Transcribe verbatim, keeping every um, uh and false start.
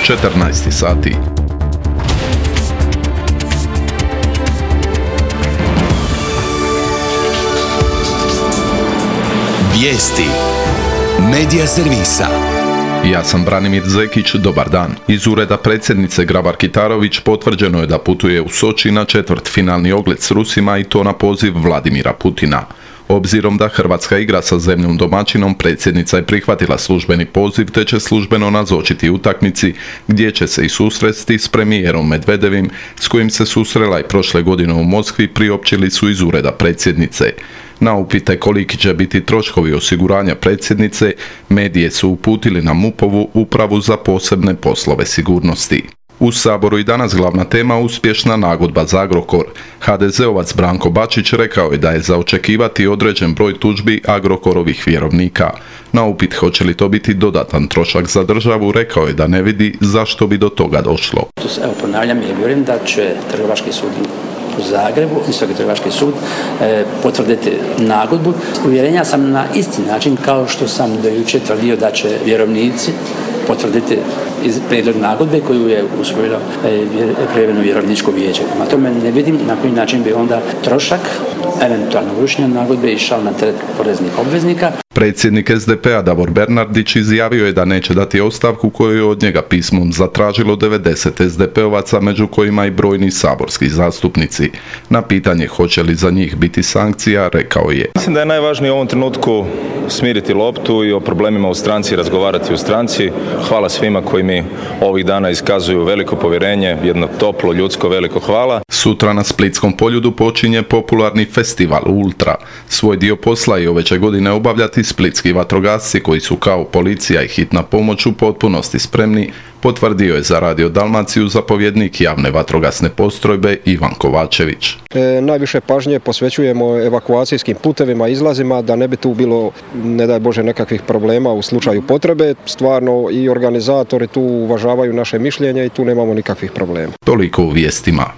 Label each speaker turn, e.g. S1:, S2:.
S1: četrnaest sati.
S2: Vijesti Medija servisa.
S1: Ja sam Branimir Zekić, dobar dan. Iz ureda predsjednice Grabar-Kitarović potvrđeno je da putuje u Soči na četvrtfinalni ogled s Rusima i to na poziv Vladimira Putina. Obzirom da Hrvatska igra sa zemljom domaćinom, predsjednica je prihvatila službeni poziv te će službeno nazočiti utakmici gdje će se i susresti s premijerom Medvedevim, s kojim se susrela i prošle godine u Moskvi, priopćili su iz ureda predsjednice. Na upite koliki će biti troškovi osiguranja predsjednice, medije su uputili na MUP-ovu upravu za posebne poslove sigurnosti. U Saboru i danas glavna tema uspješna nagodba za Agrokor. ha de zeovac Branko Bačić rekao je da je za očekivati određen broj tužbi Agrokorovih vjerovnika. Na upit hoće li to biti dodatan trošak za državu, rekao je da ne vidi zašto bi do toga došlo.
S3: Evo ponavljam i vjerujem da će Trgovački sud u Zagrebu, Visoki trgovački sud, e, potvrditi nagodbu. Uvjerenja sam na isti način kao što sam do jučer tvrdio da će vjerovnici potvrditi prijedlog nagodbe koju je usvojilo e, privremeno vjerovničko vijeće. Na tome ne vidim na koji način bi onda trošak eventualno vršenja nagodbe išao na teret poreznih obveznika.
S1: Predsjednik es de pe a Davor Bernardić izjavio je da neće dati ostavku koju je od njega pismom zatražilo devedeset es de pe ovaca, među kojima i brojni saborski zastupnici. Na pitanje hoće li za njih biti sankcija, rekao je:
S4: Mislim da je najvažnije u ovom trenutku smiriti loptu i o problemima u stranci razgovarati u stranci. Hvala svima koji mi ovih dana iskazuju veliko povjerenje, jedno toplo, ljudsko veliko hvala.
S1: Sutra na Splitskom Poljudu počinje popularni festival Ultra. Svoj dio posla i ove će godine obavljati splitski vatrogasci koji su kao policija i hitna pomoć u potpunosti spremni, potvrdio je za Radio Dalmaciju zapovjednik javne vatrogasne postrojbe Ivan Kovačević.
S5: E, najviše pažnje posvećujemo evakuacijskim putevima, izlazima, da ne bi tu bilo, ne daj Bože, nekakvih problema u slučaju potrebe. Stvarno i organizatori tu uvažavaju naše mišljenje i tu nemamo nikakvih problema.
S1: Toliko u vijestima.